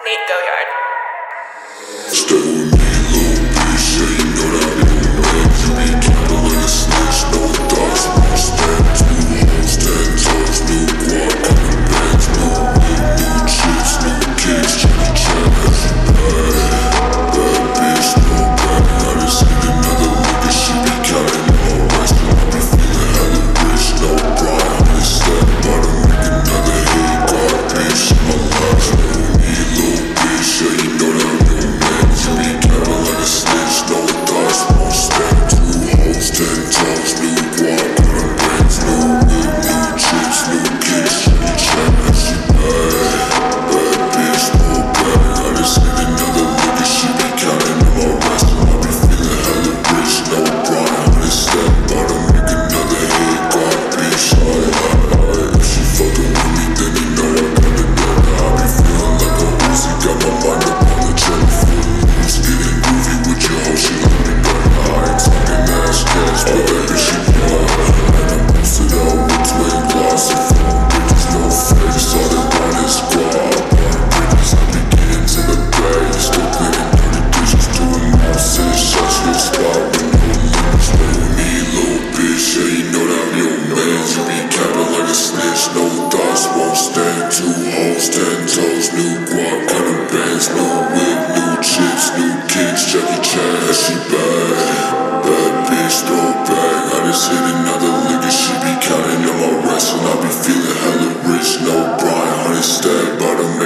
Nate Goyard. Stay with me, little bitch. Yeah, you know that you man. You be careful like a snitch. No thoughts, no stand. 2 hoes, 10 toes. New guap, coming bands. New whip, new chips, new kicks. Jackie Chan has you bad. Bad bitch, no bad. I just hit another lick and she be counting all rest. And I be feeling hella rich. No pride, honey step. About to make another hit. God, bitch, in my life. Stay with me, little bitch. Yeah, you know that real man. You be careful like a snitch. No thoughts, no stand. 2 hoes, 10 toes. New guap, coming bands. New whip, new chips, new kicks. Jackie Chan has you bad. Bad bitch, no bad. I just hit another lick and she be counting on my rest. And I be feeling hella rich. No pride, honey step. About to make another hit. God, bitch, if she fucking with me, then you know I got it done. I be feeling like a Uzi. Got my mind up on the jelly foot loose. Getting groovy with your hoe, she let me burn. I ain't talking ass cash, but that bitch she blood. And I'm posted out with twin gloss and phone bitches, no face. All they want is squad. Burn bridges, I be getting to the bag. Still cleaning dirty dishes, doing more city shots. Real spot with no limits. Stay with me, little bitch. Yeah, you know that real man. You be capping like a snitch. No thoughts, won't stand. 2 hoes, 10 toes. New guap, cutting bands. New whip, new chips, new kicks. Jackie Chan, that she bad. Bad bitch, throw it back. I just hit another lick and she be counting on my rest. And I be feeling hella rich. No pride, honey stack. About to